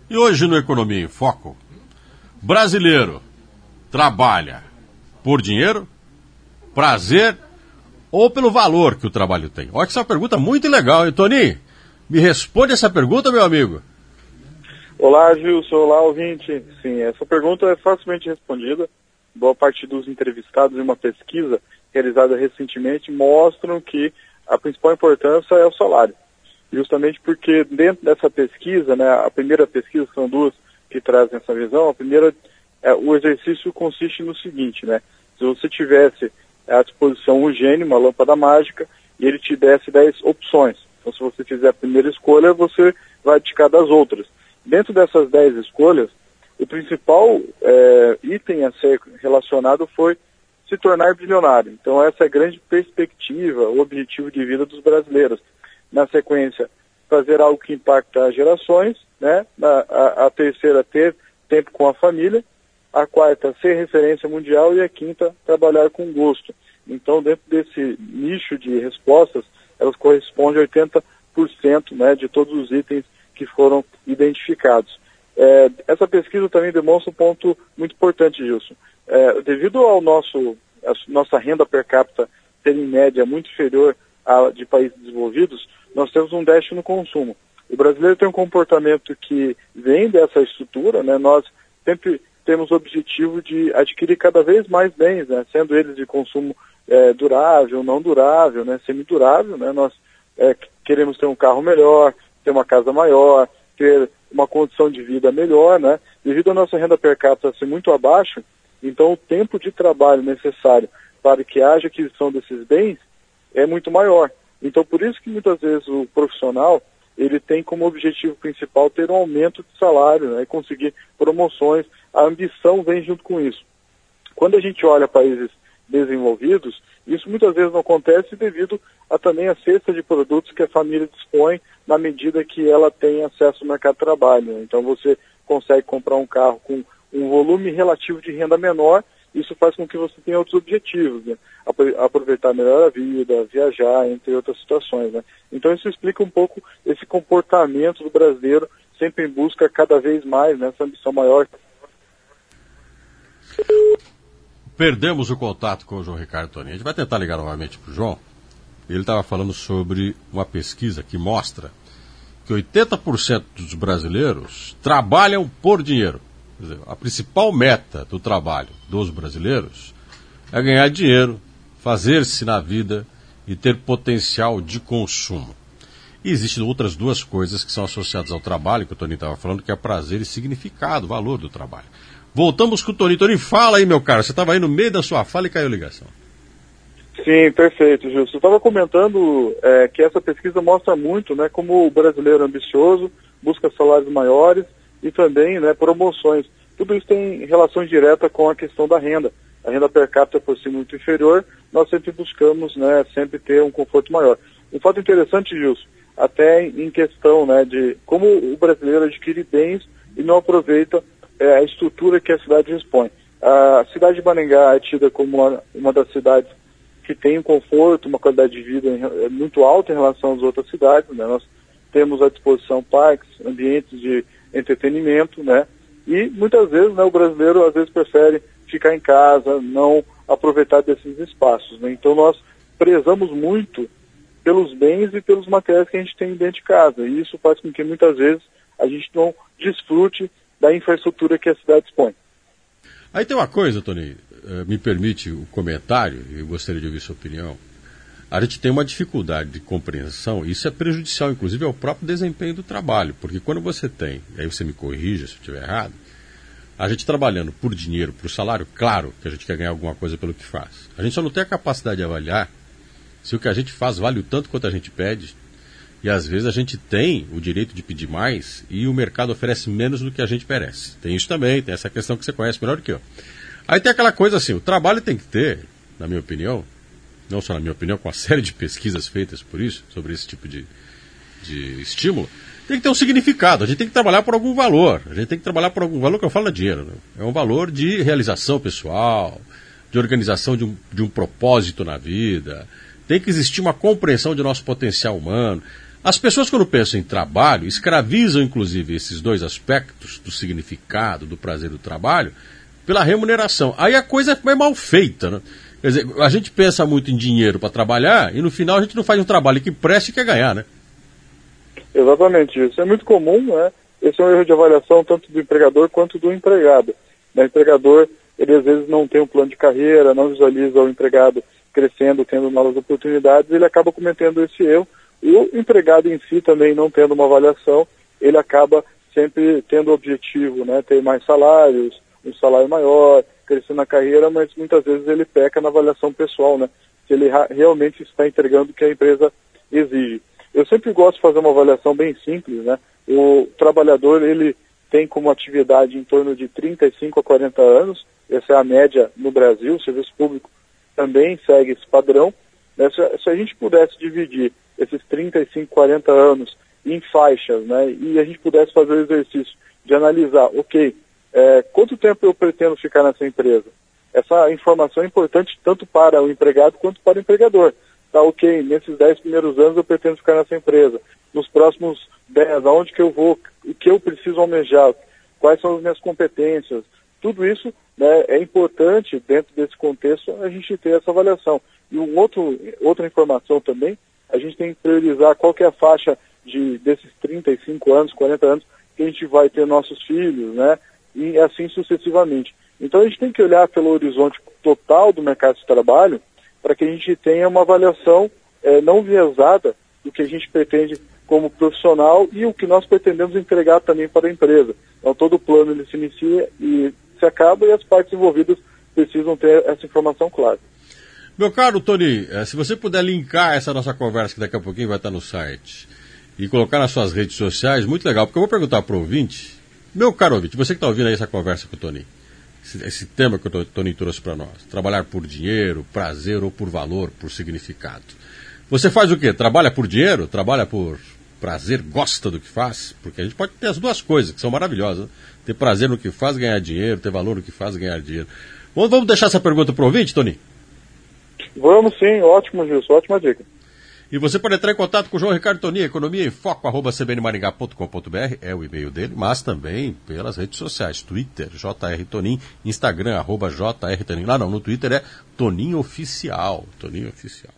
E hoje no Economia em Foco, brasileiro trabalha por dinheiro, prazer ou pelo valor que o trabalho tem? Olha que essa é uma pergunta muito legal, hein, Toninho? Me responde essa pergunta, meu amigo. Olá, Gilson. Olá, ouvinte. Sim, essa pergunta é facilmente respondida. Boa parte dos entrevistados em uma pesquisa realizada recentemente mostram que a principal importância é o salário. Justamente porque dentro dessa pesquisa, né, a primeira pesquisa, são duas que trazem essa visão. A primeira, o exercício consiste no seguinte, né? Se você tivesse à disposição um gênio, uma lâmpada mágica, e ele te desse 10 opções. Então, se você fizer a primeira escolha, você vai abdicar das outras. Dentro dessas 10 escolhas, o principal item a ser relacionado foi se tornar bilionário. Então, essa é a grande perspectiva, o objetivo de vida dos brasileiros. Na sequência, fazer algo que impacta as gerações, né? A terceira, ter tempo com a família. A quarta, ser referência mundial. E a quinta, trabalhar com gosto. Então, dentro desse nicho de respostas, elas correspondem a 80%, né, de todos os itens que foram identificados. Essa pesquisa também demonstra um ponto muito importante, Gilson. Devido ao nossa renda per capita ser, em média, muito inferior à de países desenvolvidos, nós temos um déficit no consumo. O brasileiro tem um comportamento que vem dessa estrutura, né? Nós sempre temos o objetivo de adquirir cada vez mais bens, né? Sendo eles de consumo durável, não durável, né? Semidurável, né? Nós queremos ter um carro melhor, ter uma casa maior, ter uma condição de vida melhor, né? Devido à nossa renda per capita ser muito abaixo, então o tempo de trabalho necessário para que haja aquisição desses bens é muito maior. Então, por isso que muitas vezes o profissional, ele tem como objetivo principal ter um aumento de salário, né, e conseguir promoções. A ambição vem junto com isso. Quando a gente olha países desenvolvidos, isso muitas vezes não acontece devido a também a cesta de produtos que a família dispõe na medida que ela tem acesso ao mercado de trabalho, né? Então, você consegue comprar um carro com um volume relativo de renda menor. Isso faz com que você tenha outros objetivos, né? Aproveitar melhor a vida, viajar, entre outras situações, né? Então isso explica um pouco esse comportamento do brasileiro, sempre em busca cada vez mais, nessa ambição maior. Perdemos o contato com o João Ricardo Toninho. A gente vai tentar ligar novamente para o João. Ele estava falando sobre uma pesquisa que mostra que 80% dos brasileiros trabalham por dinheiro. Quer dizer, a principal meta do trabalho dos brasileiros é ganhar dinheiro, fazer-se na vida e ter potencial de consumo. E existem outras duas coisas que são associadas ao trabalho, que o Toninho estava falando, que é prazer e significado, valor do trabalho. Voltamos com o Toninho. Toninho, fala aí, meu cara. Você estava aí no meio da sua fala e caiu a ligação. Sim, perfeito, Gilson. Eu estava comentando que essa pesquisa mostra muito, né, como o brasileiro é ambicioso, busca salários maiores e também, né, promoções. Tudo isso tem relação direta com a questão da renda. A renda per capita, por ser muito inferior, nós sempre buscamos, né, sempre ter um conforto maior. Um fato interessante, Gilson, até em questão, né, de como o brasileiro adquire bens e não aproveita a estrutura que a cidade dispõe. A cidade de Maringá é tida como uma das cidades que tem um conforto, uma qualidade de vida muito alta em relação às outras cidades, né? Nós temos à disposição parques, ambientes de entretenimento, né? E muitas vezes, né, o brasileiro às vezes prefere ficar em casa, não aproveitar desses espaços, né? Então nós prezamos muito pelos bens e pelos materiais que a gente tem dentro de casa, e isso faz com que muitas vezes a gente não desfrute da infraestrutura que a cidade dispõe. Aí tem uma coisa, Tony, me permite o comentário, eu gostaria de ouvir sua opinião. A gente tem uma dificuldade de compreensão, e isso é prejudicial, inclusive, ao próprio desempenho do trabalho, porque quando você tem, aí você me corrija se eu estiver errado, a gente trabalhando por dinheiro, por salário, claro que a gente quer ganhar alguma coisa pelo que faz. A gente só não tem a capacidade de avaliar se o que a gente faz vale o tanto quanto a gente pede, e às vezes a gente tem o direito de pedir mais e o mercado oferece menos do que a gente merece. Tem isso também, tem essa questão que você conhece melhor do que eu. Aí tem aquela coisa assim, o trabalho tem que ter, na minha opinião, não só na minha opinião, com uma série de pesquisas feitas por isso, sobre esse tipo de estímulo, tem que ter um significado, a gente tem que trabalhar por algum valor, a gente tem que trabalhar por algum valor que eu falo é dinheiro, né? É um valor de realização pessoal, de organização de um propósito na vida, tem que existir uma compreensão de nosso potencial humano. As pessoas, quando pensam em trabalho, escravizam, inclusive, esses dois aspectos do significado, do prazer do trabalho, pela remuneração. Aí a coisa é mal feita, né? Quer dizer, a gente pensa muito em dinheiro para trabalhar e no final a gente não faz um trabalho que preste e quer ganhar, né? Exatamente isso. É muito comum, né? Esse é um erro de avaliação tanto do empregador quanto do empregado. O empregador, ele às vezes não tem um plano de carreira, não visualiza o empregado crescendo, tendo novas oportunidades, ele acaba cometendo esse erro. E o empregado em si também não tendo uma avaliação, ele acaba sempre tendo o objetivo, né? Ter mais salários, um salário maior, crescer na carreira, mas muitas vezes ele peca na avaliação pessoal, né? Se ele realmente está entregando o que a empresa exige. Eu sempre gosto de fazer uma avaliação bem simples, né? O trabalhador, ele tem como atividade em torno de 35 a 40 anos, essa é a média no Brasil, o serviço público também segue esse padrão. Né? Se a gente pudesse dividir esses 35, 40 anos em faixas, né? E a gente pudesse fazer o exercício de analisar, ok, quanto tempo eu pretendo ficar nessa empresa? Essa informação é importante tanto para o empregado quanto para o empregador. Tá, ok, nesses 10 primeiros anos eu pretendo ficar nessa empresa. Nos próximos 10, aonde que eu vou, o que eu preciso almejar, quais são as minhas competências. Tudo isso, né, é importante, dentro desse contexto, a gente ter essa avaliação. E outra informação também, a gente tem que priorizar qual que é a faixa desses 35 anos, 40 anos, que a gente vai ter nossos filhos, né, e assim sucessivamente. Então a gente tem que olhar pelo horizonte total do mercado de trabalho para que a gente tenha uma avaliação não viesada do que a gente pretende como profissional e o que nós pretendemos entregar também para a empresa. Então todo o plano ele se inicia e se acaba e as partes envolvidas precisam ter essa informação clara. Meu caro Tony, se você puder linkar essa nossa conversa, que daqui a pouquinho vai estar no site, e colocar nas suas redes sociais, muito legal, porque eu vou perguntar para o ouvinte, meu caro ouvinte, você que está ouvindo aí essa conversa com o Tony, esse tema que o Tony trouxe para nós, trabalhar por dinheiro, prazer ou por valor, por significado. Você faz o quê? Trabalha por dinheiro? Trabalha por prazer? Gosta do que faz? Porque a gente pode ter as duas coisas, que são maravilhosas, né? Ter prazer no que faz, ganhar dinheiro, ter valor no que faz, ganhar dinheiro. Vamos deixar essa pergunta para o ouvinte, Tony? Vamos sim, ótimo, Gilson, ótima dica. E você pode entrar em contato com o João Ricardo Tony, economia em foco@cbnmaringá.com.br, é o e-mail dele, mas também pelas redes sociais, Twitter, JR Tonin, Instagram, @JR Tonin. Lá não, no Twitter é Toninho Oficial, Toninho Oficial.